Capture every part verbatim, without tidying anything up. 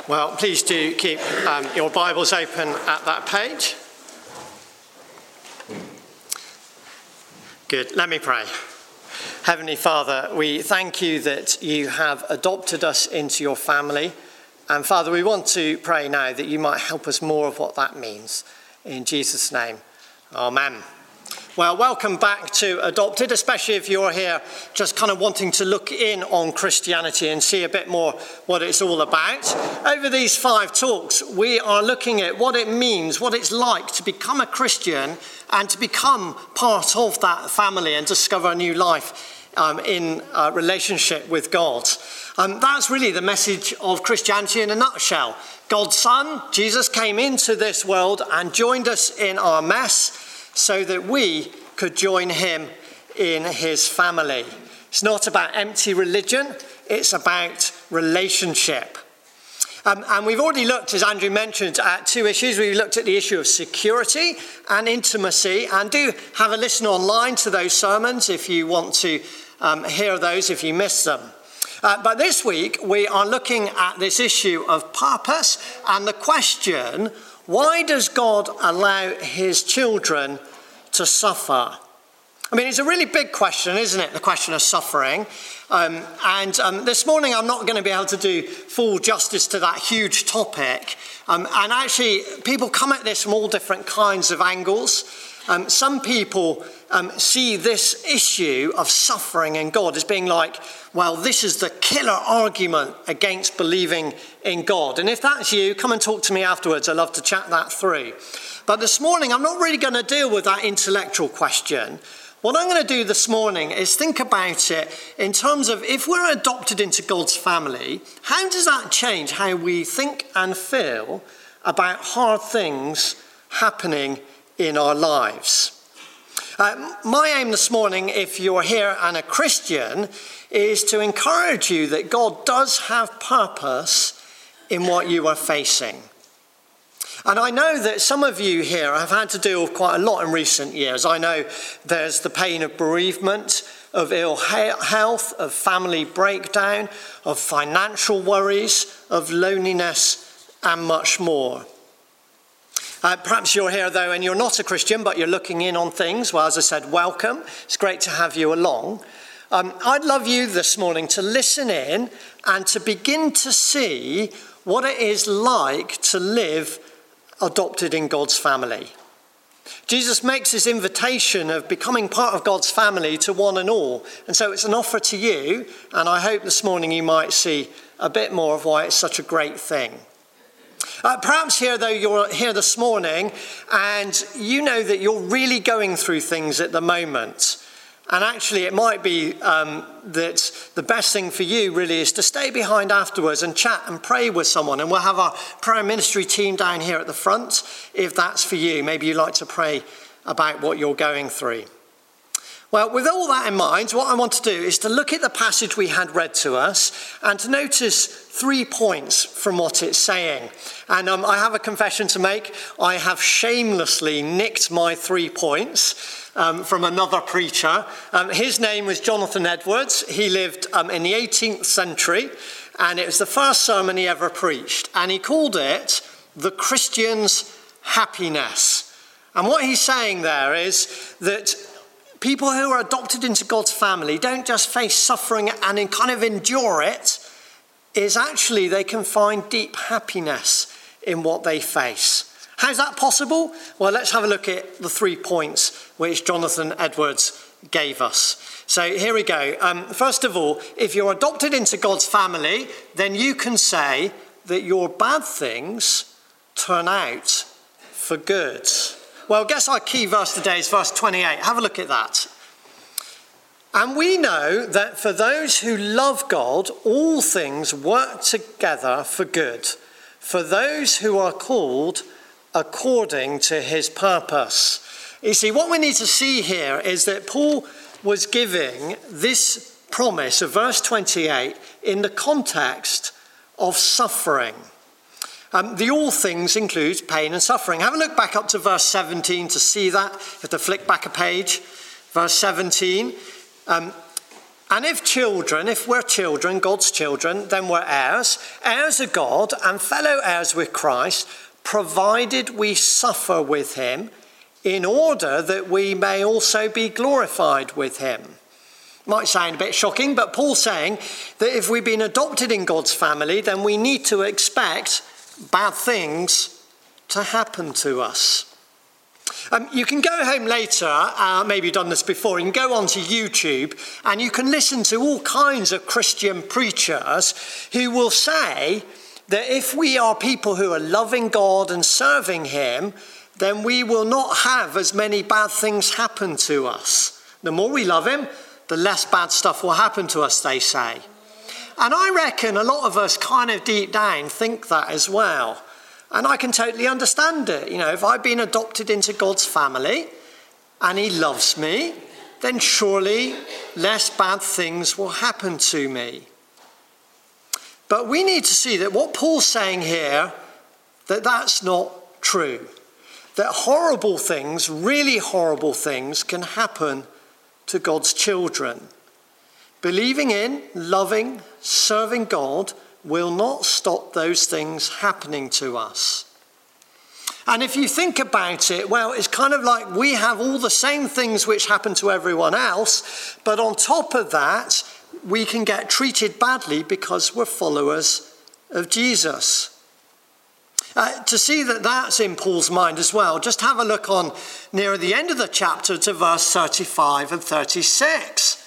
Well, please do keep um, your Bibles open at that page. Good. Let me pray. Heavenly Father, we thank you that you have adopted us into your family. And Father, we want to pray now that you might help us more of what that means. In Jesus' name, amen. Well, welcome back to Adopted, especially if you're here just kind of wanting to look in on Christianity and see a bit more what it's all about. Over these five talks, we are looking at what it means, what it's like to become a Christian and to become part of that family and discover a new life um, in a relationship with God. Um, that's really the message of Christianity in a nutshell. God's Son, Jesus, came into this world and joined us in our mess, so that we could join him in his family. It's not about empty religion, it's about relationship. Um, and we've already looked, as Andrew mentioned, at two issues. We've looked at the issue of security and intimacy, and do have a listen online to those sermons if you want to um, hear those if you missed them. Uh, but this week, we are looking at this issue of purpose and the question, why does God allow his children to suffer? I mean, it's a really big question, isn't it? The question of suffering. Um, and um, this morning, I'm not going to be able to do full justice to that huge topic. Um, and actually, people come at this from all different kinds of angles. Um, some people um, see this issue of suffering in God as being like, well, this is the killer argument against believing in God. And if that's you, come and talk to me afterwards. I'd love to chat that through. But this morning, I'm not really going to deal with that intellectual question. What I'm going to do this morning is think about it in terms of if we're adopted into God's family, how does that change how we think and feel about hard things happening in our lives? Uh, my aim this morning, if you're here and a Christian, is to encourage you that God does have purpose in what you are facing. And I know that some of you here have had to deal with quite a lot in recent years. I know there's the pain of bereavement, of ill health, of family breakdown, of financial worries, of loneliness, and much more. Uh, perhaps you're here, though, and you're not a Christian, but you're looking in on things. Well, as I said, welcome. It's great to have you along. Um, I'd love you this morning to listen in and to begin to see what it is like to live adopted in God's family. Jesus makes his invitation of becoming part of God's family to one and all. And so it's an offer to you, and I hope this morning you might see a bit more of why it's such a great thing. Uh, perhaps here, though, you're here this morning and you know that you're really going through things at the moment. And actually, it might be um, that the best thing for you really is to stay behind afterwards and chat and pray with someone. And we'll have our prayer ministry team down here at the front if that's for you. Maybe you'd like to pray about what you're going through. Well, with all that in mind, what I want to do is to look at the passage we had read to us and to notice three points from what it's saying. And um, I have a confession to make. I have shamelessly nicked my three points um, from another preacher. Um, his name was Jonathan Edwards. He lived um, in the eighteenth century, and it was the first sermon he ever preached. And he called it The Christian's Happiness. And what he's saying there is that people who are adopted into God's family don't just face suffering and kind of endure it. Is actually they can find deep happiness in what they face. How's that possible? Well, let's have a look at the three points which Jonathan Edwards gave us. So here we go. Um, first of all, if you're adopted into God's family, then you can say that your bad things turn out for good. Well, I guess our key verse today is verse twenty-eight. Have a look at that. And we know that for those who love God, all things work together for good, for those who are called according to his purpose. You see, what we need to see here is that Paul was giving this promise of verse twenty-eight in the context of suffering. Um, the all things includes pain and suffering. Have a look back up to verse seventeen to see that. You have to flick back a page. Verse seventeen. Um, And if children, if we're children, God's children, then we're heirs, heirs of God and fellow heirs with Christ, provided we suffer with him in order that we may also be glorified with him. Might sound a bit shocking, but Paul's saying that if we've been adopted in God's family, then we need to expect bad things to happen to us. Um, you can go home later, uh, maybe you've done this before, you can go onto YouTube and you can listen to all kinds of Christian preachers who will say that if we are people who are loving God and serving him, then we will not have as many bad things happen to us. The more we love him, the less bad stuff will happen to us, they say. And I reckon a lot of us kind of deep down think that as well. And I can totally understand it. You know, if I've been adopted into God's family and he loves me, then surely less bad things will happen to me. But we need to see that what Paul's saying here, that that's not true. That horrible things, really horrible things, can happen to God's children. Believing in, loving, serving God will not stop those things happening to us. And if you think about it, well, it's kind of like we have all the same things which happen to everyone else, but on top of that, we can get treated badly because we're followers of Jesus. Uh, to see that that's in Paul's mind as well, just have a look on near the end of the chapter to verse thirty-five and thirty-six.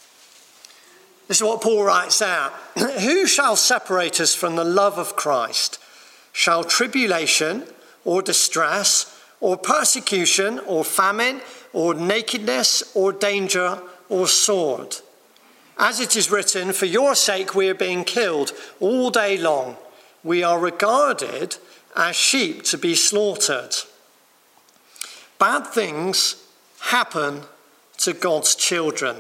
This is what Paul writes out. Who shall separate us from the love of Christ? Shall tribulation or distress or persecution or famine or nakedness or danger or sword? As it is written, for your sake we are being killed all day long. We are regarded as sheep to be slaughtered. Bad things happen to God's children.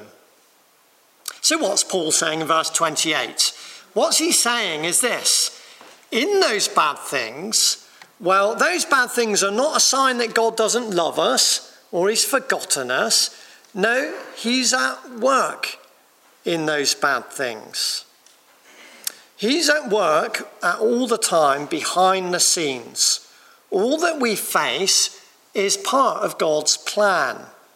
So what's Paul saying in verse twenty-eight? What's he saying is this. In those bad things, well, those bad things are not a sign that God doesn't love us or he's forgotten us. No, he's at work in those bad things. He's at work at all the time behind the scenes. All that we face is part of God's plan.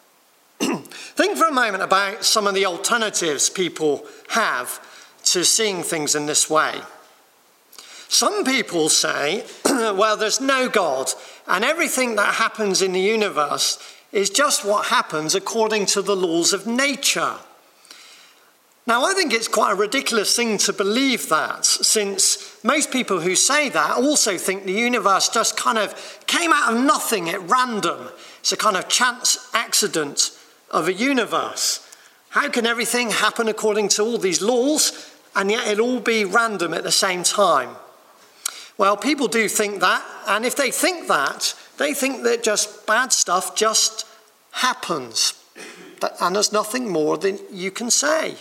Think for a moment about some of the alternatives people have to seeing things in this way. Some people say, well, there's no God, and everything that happens in the universe is just what happens according to the laws of nature. Now, I think it's quite a ridiculous thing to believe that, since most people who say that also think the universe just kind of came out of nothing at random. It's a kind of chance accident of a universe. How can everything happen according to all these laws and yet it'll all be random at the same time? Well, people do think that, and if they think that, they think that just bad stuff just happens, and there's nothing more than you can say.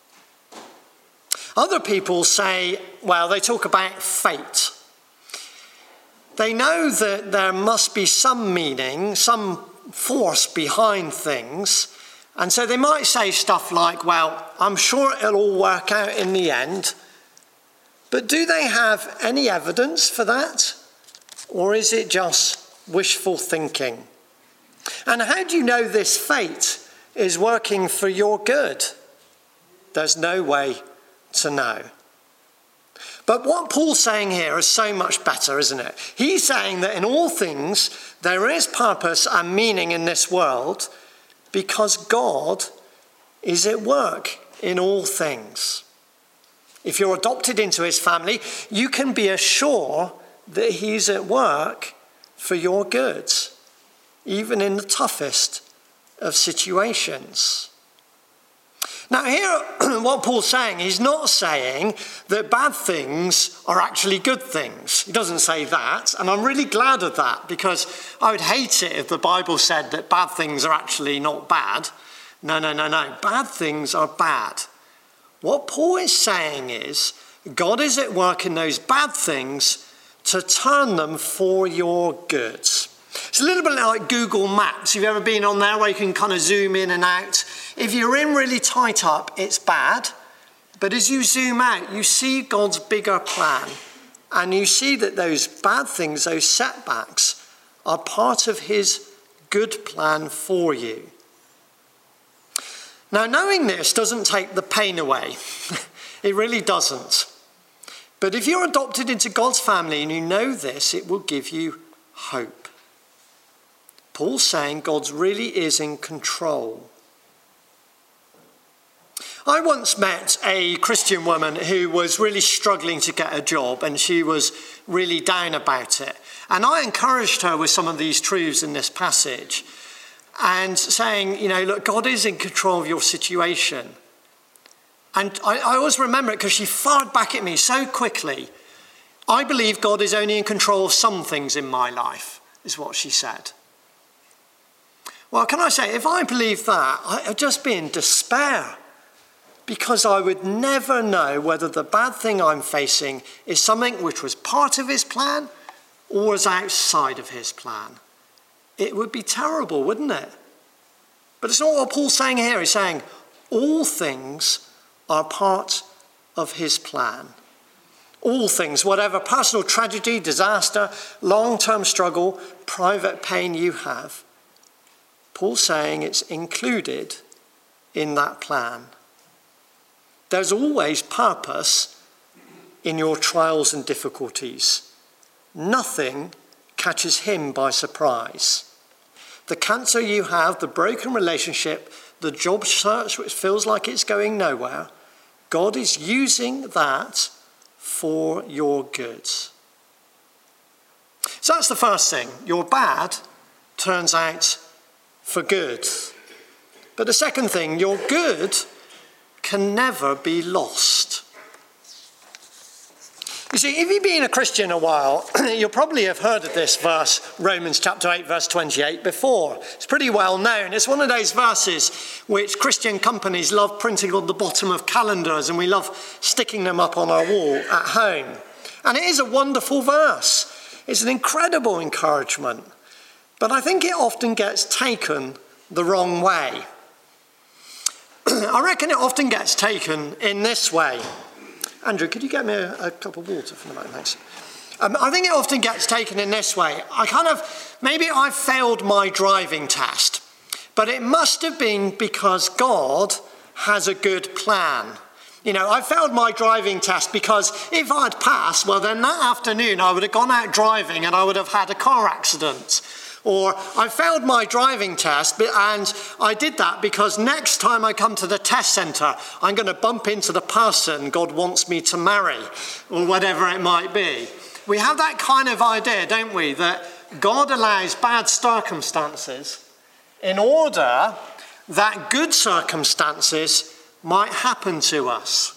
Other people say, well, they talk about fate. They know that there must be some meaning, some force behind things, and so they might say stuff like, well, I'm sure it'll all work out in the end. But do they have any evidence for that? Or is it just wishful thinking? And how do you know this fate is working for your good? There's no way to know. But what Paul's saying here is so much better, isn't it? He's saying that in all things there is purpose and meaning in this world because God is at work in all things. If you're adopted into his family, you can be assured that he's at work for your good, even in the toughest of situations. Now here, what Paul's saying, he's not saying that bad things are actually good things. He doesn't say that, and I'm really glad of that, because I would hate it if the Bible said that bad things are actually not bad. No, no, no, no. Bad things are bad. What Paul is saying is, God is at work in those bad things to turn them for your good. It's a little bit like Google Maps. Have you ever been on there where you can kind of zoom in and out? If you're in really tight up, it's bad. But as you zoom out, you see God's bigger plan. And you see that those bad things, those setbacks, are part of his good plan for you. Now, knowing this doesn't take the pain away. It really doesn't. But if you're adopted into God's family and you know this, it will give you hope. Paul's saying God really is in control. I once met a Christian woman who was really struggling to get a job, and she was really down about it. And I encouraged her with some of these truths in this passage and saying, you know, look, God is in control of your situation. And I, I always remember it because she fired back at me so quickly. I believe God is only in control of some things in my life, is what she said. Well, can I say, if I believed that, I'd just be in despair. Because I would never know whether the bad thing I'm facing is something which was part of his plan or was outside of his plan. It would be terrible, wouldn't it? But it's not what Paul's saying here. He's saying all things are part of his plan. All things, whatever personal tragedy, disaster, long-term struggle, private pain you have, Paul's saying it's included in that plan. There's always purpose in your trials and difficulties. Nothing catches him by surprise. The cancer you have, the broken relationship, the job search which feels like it's going nowhere, God is using that for your good. So that's the first thing. Your bad turns out for good. But the second thing, your good can never be lost. You see, if you've been a Christian a while, you'll probably have heard of this verse, Romans chapter eight, verse twenty-eight, before. It's pretty well known. It's one of those verses which Christian companies love printing on the bottom of calendars, and we love sticking them up on our wall at home. And it is a wonderful verse. It's an incredible encouragement. But I think it often gets taken the wrong way. I reckon it often gets taken in this way. Andrew, could you get me a, a cup of water for the moment, thanks? Um, I think it often gets taken in this way. I kind of, maybe I failed my driving test, but it must have been because God has a good plan. You know, I failed my driving test because if I'd passed, well, then that afternoon I would have gone out driving and I would have had a car accident. Or I failed my driving test, and I did that because next time I come to the test centre, I'm going to bump into the person God wants me to marry, or whatever it might be. We have that kind of idea, don't we, that God allows bad circumstances in order that good circumstances might happen to us.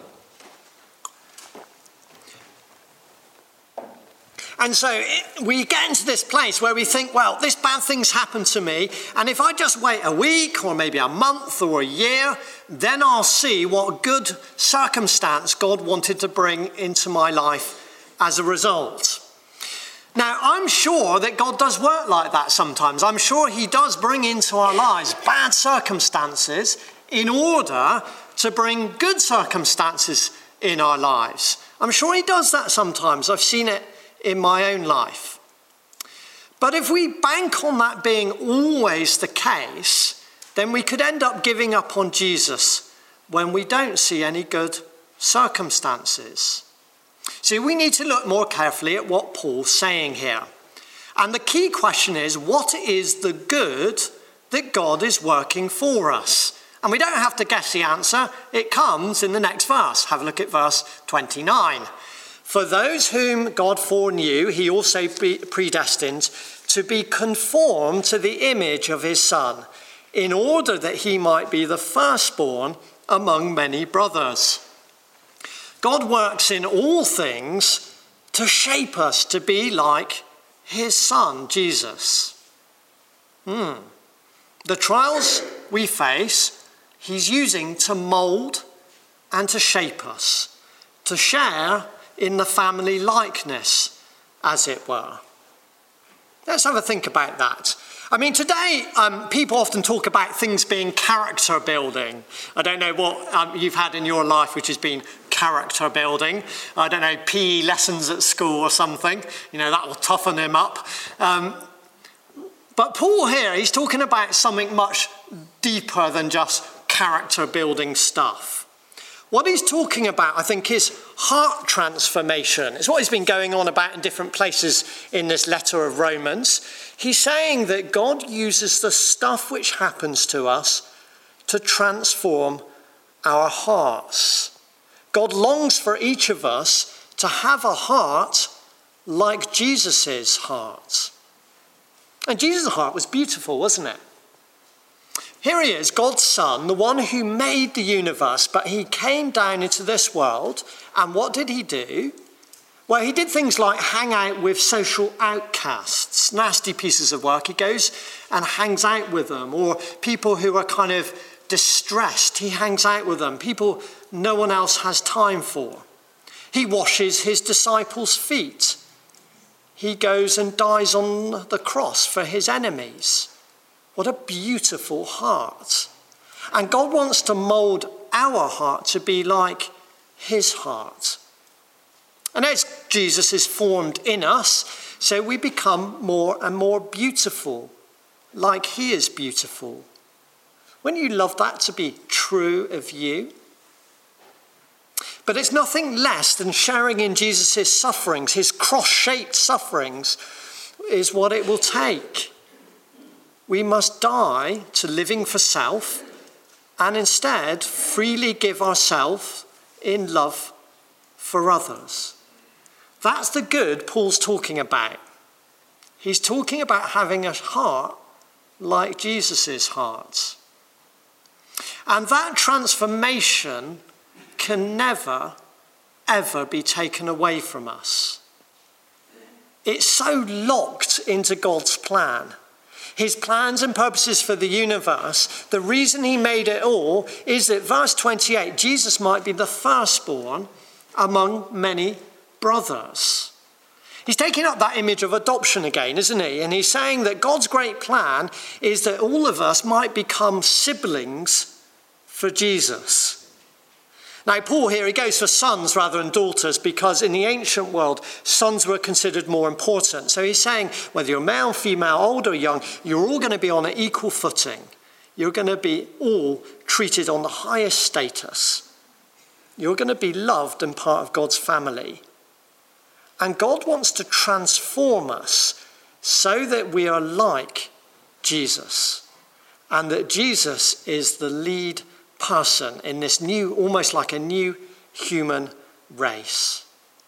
And so it, we get into this place where we think, well, this bad thing's happened to me, and if I just wait a week or maybe a month or a year, then I'll see what good circumstance God wanted to bring into my life as a result. Now, I'm sure that God does work like that sometimes. I'm sure he does bring into our lives bad circumstances in order to bring good circumstances in our lives. I'm sure he does that sometimes. I've seen it in my own life. But if we bank on that being always the case, then we could end up giving up on Jesus when we don't see any good circumstances. See, we need to look more carefully at what Paul's saying here. And the key question is, what is the good that God is working for us? And we don't have to guess the answer. It comes in the next verse. Have a look at verse twenty-nine. For those whom God foreknew, he also predestined to be conformed to the image of his Son, in order that he might be the firstborn among many brothers. God works in all things to shape us to be like his Son, Jesus. Hmm. The trials we face, he's using to mould and to shape us, to share in the family likeness, as it were. Let's have a think about that. I mean, today, um, people often talk about things being character building. I don't know what um, you've had in your life which has been character building. I don't know, P E lessons at school or something. You know, that will toughen him up. Um, but Paul here, he's talking about something much deeper than just character building stuff. What he's talking about, I think, is heart transformation. It's what he's been going on about in different places in this letter of Romans. He's saying that God uses the stuff which happens to us to transform our hearts. God longs for each of us to have a heart like Jesus's heart. And Jesus' heart was beautiful, wasn't it? Here he is, God's Son, the one who made the universe, but he came down into this world, and what did he do? Well, he did things like hang out with social outcasts, nasty pieces of work. He goes and hangs out with them, or people who are kind of distressed. He hangs out with them, people no one else has time for. He washes his disciples' feet. He goes and dies on the cross for his enemies. What a beautiful heart. And God wants to mould our heart to be like his heart. And as Jesus is formed in us, so we become more and more beautiful, like he is beautiful. Wouldn't you love that to be true of you? But it's nothing less than sharing in Jesus' sufferings. His cross-shaped sufferings is what it will take. We must die to living for self and instead freely give ourselves in love for others. That's the good Paul's talking about. He's talking about having a heart like Jesus's heart. And that transformation can never, ever be taken away from us. It's so locked into God's plan. His plans and purposes for the universe, the reason he made it all is that verse twenty-eight, Jesus might be the firstborn among many brothers. He's taking up that image of adoption again, isn't he? And he's saying that God's great plan is that all of us might become siblings for Jesus. Now, Paul here, he goes for sons rather than daughters because in the ancient world, sons were considered more important. So he's saying whether you're male, female, old or young, you're all going to be on an equal footing. You're going to be all treated on the highest status. You're going to be loved and part of God's family. And God wants to transform us so that we are like Jesus and that Jesus is the lead person in this new, almost like a new human race.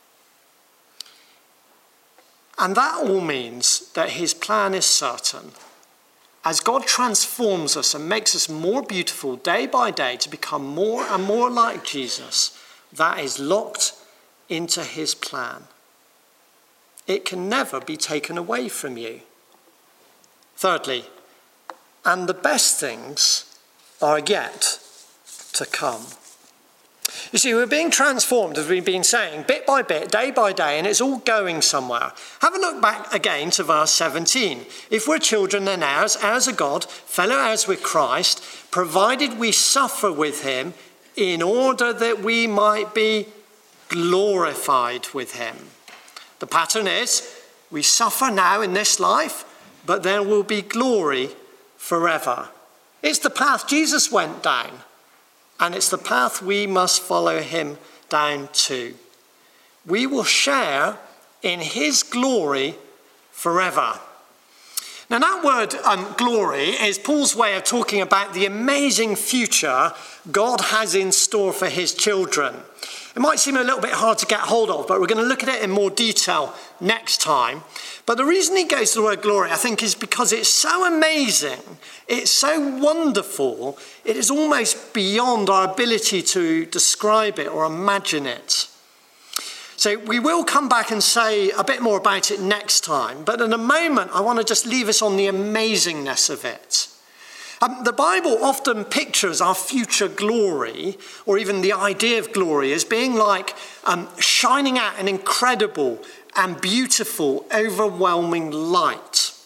And that all means that his plan is certain. As God transforms us and makes us more beautiful day by day to become more and more like Jesus, that is locked into his plan. It can never be taken away from you. Thirdly, and the best things are yet to come. You see, we're being transformed, as we've been saying, bit by bit, day by day, and it's all going somewhere. Have a look back again to verse seventeen. If we're children, then heirs, heirs of God, fellow heirs with Christ, provided we suffer with him in order that we might be glorified with him. The pattern is, we suffer now in this life, but there will be glory forever. It's the path Jesus went down. And it's the path we must follow him down to. We will share in his glory forever. Now that word um, glory is Paul's way of talking about the amazing future God has in store for his children. It might seem a little bit hard to get hold of, but we're going to look at it in more detail next time. But the reason he goes to the word glory, I think, is because it's so amazing, it's so wonderful, it is almost beyond our ability to describe it or imagine it. So we will come back and say a bit more about it next time, but in a moment I want to just leave us on the amazingness of it. Um, the Bible often pictures our future glory, or even the idea of glory, as being like um, shining out an incredible and beautiful, overwhelming light.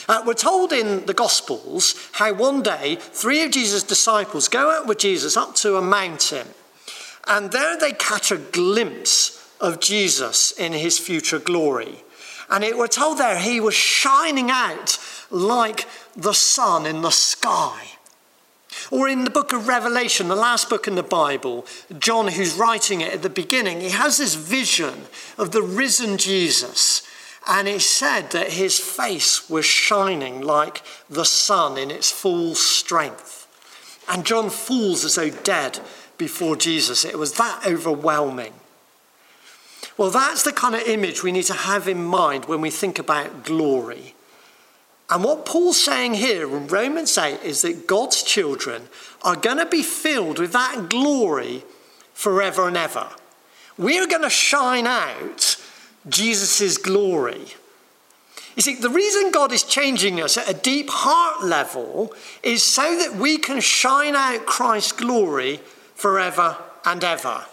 Uh, we're told in the Gospels how one day three of Jesus' disciples go out with Jesus up to a mountain, and there they catch a glimpse of Jesus in his future glory. And it, we're told there he was shining out like the sun in the sky. Or in the book of Revelation, the last book in the Bible, John, who's writing it at the beginning, he has this vision of the risen Jesus. And it said that his face was shining like the sun in its full strength. And John falls as though dead before Jesus. It was that overwhelming. Well, that's the kind of image we need to have in mind when we think about glory. And what Paul's saying here in Romans eight is that God's children are going to be filled with that glory forever and ever. We're going to shine out Jesus' glory. You see, the reason God is changing us at a deep heart level is so that we can shine out Christ's glory forever and ever.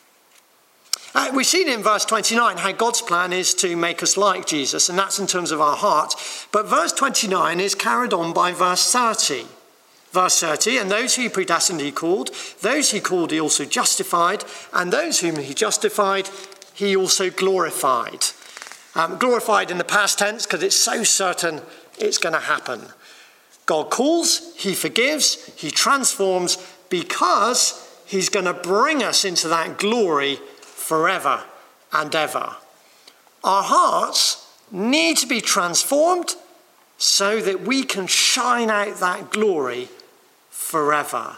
Uh, we've seen in verse twenty-nine how God's plan is to make us like Jesus, and that's in terms of our heart. But verse twenty-nine is carried on by verse thirty. Verse thirty, and those who he predestined he called, those he called he also justified, and those whom he justified he also glorified. Um, glorified in the past tense because it's so certain it's going to happen. God calls, he forgives, he transforms because he's going to bring us into that glory forever and ever. Our hearts need to be transformed so that we can shine out that glory forever.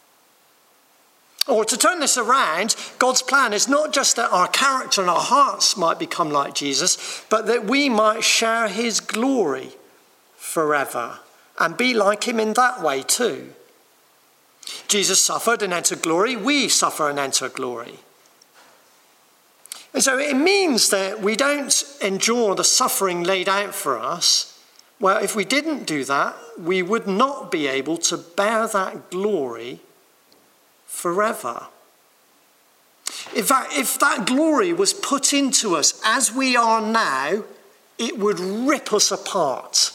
Or to turn this around, God's plan is not just that our character and our hearts might become like Jesus, but that we might share his glory forever and be like him in that way too. Jesus suffered and entered glory. We suffer and enter glory. And so it means that we don't endure the suffering laid out for us. Well, if we didn't do that, we would not be able to bear that glory forever. In fact, if that glory was put into us as we are now, it would rip us apart.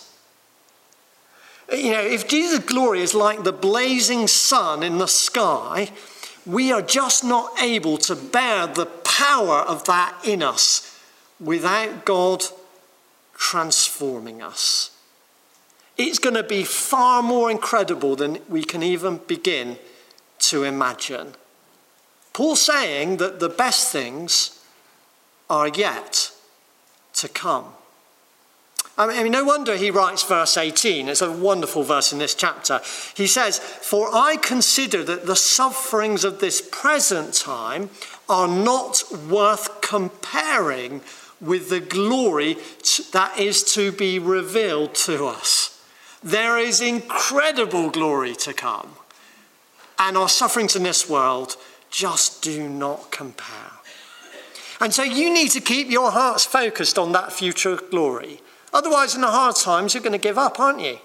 You know, if Jesus' glory is like the blazing sun in the sky, we are just not able to bear the power of that in us without God transforming us. It's going to be far more incredible than we can even begin to imagine. Paul's saying that the best things are yet to come. I mean, no wonder he writes verse eighteen. It's a wonderful verse in this chapter. He says, "For I consider that the sufferings of this present time are not worth comparing with the glory that is to be revealed to us." There is incredible glory to come. And our sufferings in this world just do not compare. And so you need to keep your hearts focused on that future glory. Otherwise, in the hard times, you're going to give up, aren't you?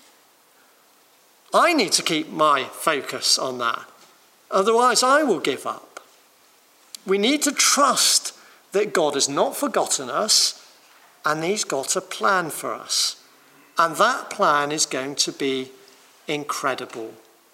I need to keep my focus on that. Otherwise, I will give up. We need to trust that God has not forgotten us and he's got a plan for us. And that plan is going to be incredible.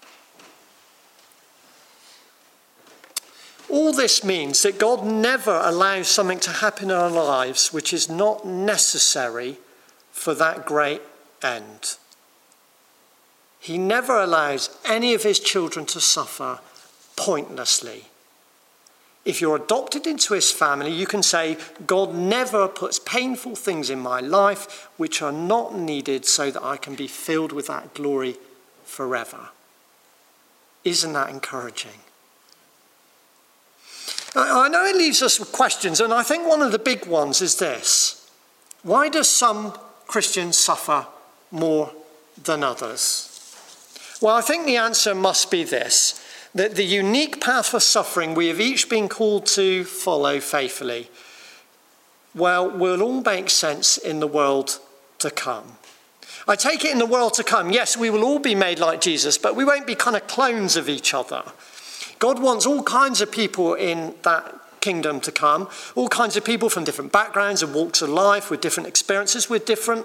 All this means that God never allows something to happen in our lives which is not necessary for that great end. He never allows any of his children to suffer pointlessly. If you're adopted into his family, you can say, God never puts painful things in my life which are not needed so that I can be filled with that glory forever. Isn't that encouraging? I know it leaves us with questions, and I think one of the big ones is this. Why do some Christians suffer more than others? Well, I think the answer must be this, that the unique path for suffering we have each been called to follow faithfully, well, will all make sense in the world to come. I take it in the world to come, yes, we will all be made like Jesus, but we won't be kind of clones of each other. God wants all kinds of people in that kingdom to come, all kinds of people from different backgrounds and walks of life with different experiences, with different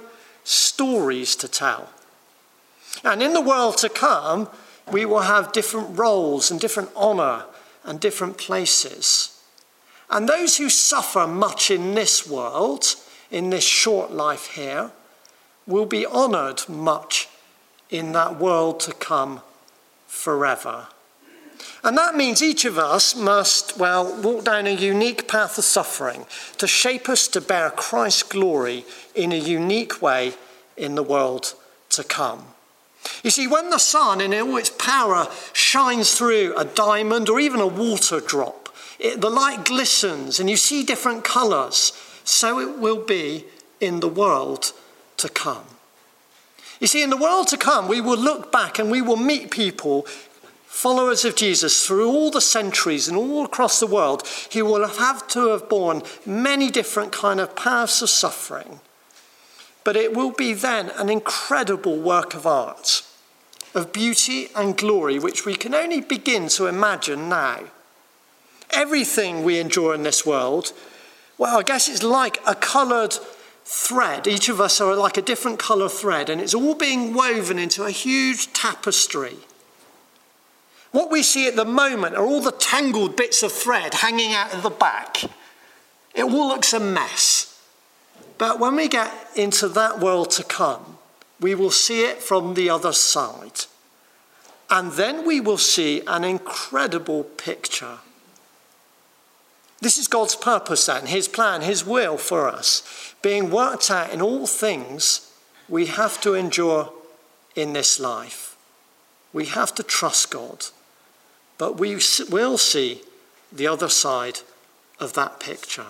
stories to tell. And in the world to come, we will have different roles and different honour and different places. And those who suffer much in this world, in this short life here, will be honoured much in that world to come forever. And that means each of us must, well, walk down a unique path of suffering to shape us to bear Christ's glory in a unique way in the world to come. You see, when the sun in all its power shines through a diamond or even a water drop, it, the light glistens and you see different colours. So it will be in the world to come. You see, in the world to come, we will look back and we will meet people, followers of Jesus, through all the centuries and all across the world, who will have to have borne many different kind of paths of suffering. But it will be then an incredible work of art, of beauty and glory, which we can only begin to imagine now. Everything we enjoy in this world, well, I guess it's like a coloured thread. Each of us are like a different colour thread, and it's all being woven into a huge tapestry. What we see at the moment are all the tangled bits of thread hanging out of the back. It all looks a mess. But when we get into that world to come, we will see it from the other side. And then we will see an incredible picture. This is God's purpose then, his plan, his will for us, being worked out in all things we have to endure in this life. We have to trust God, but we will see the other side of that picture.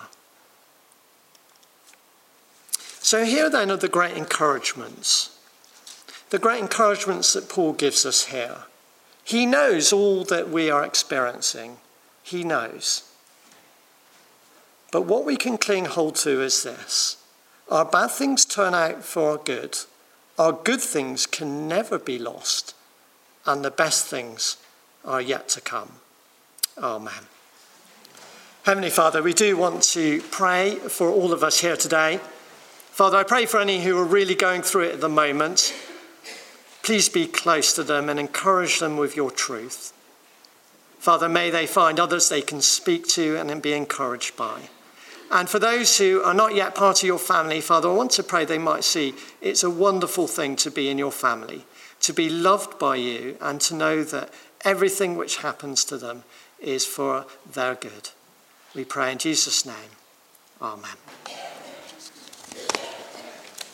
So here then are the great encouragements. The great encouragements that Paul gives us here. He knows all that we are experiencing. He knows. But what we can cling hold to is this. Our bad things turn out for our good. Our good things can never be lost. And the best things are yet to come. Amen. Heavenly Father, we do want to pray for all of us here today. Father, I pray for any who are really going through it at the moment. Please be close to them and encourage them with your truth. Father, may they find others they can speak to and be encouraged by. And for those who are not yet part of your family, Father, I want to pray they might see it's a wonderful thing to be in your family, to be loved by you, and to know that everything which happens to them is for their good. We pray in Jesus' name. Amen.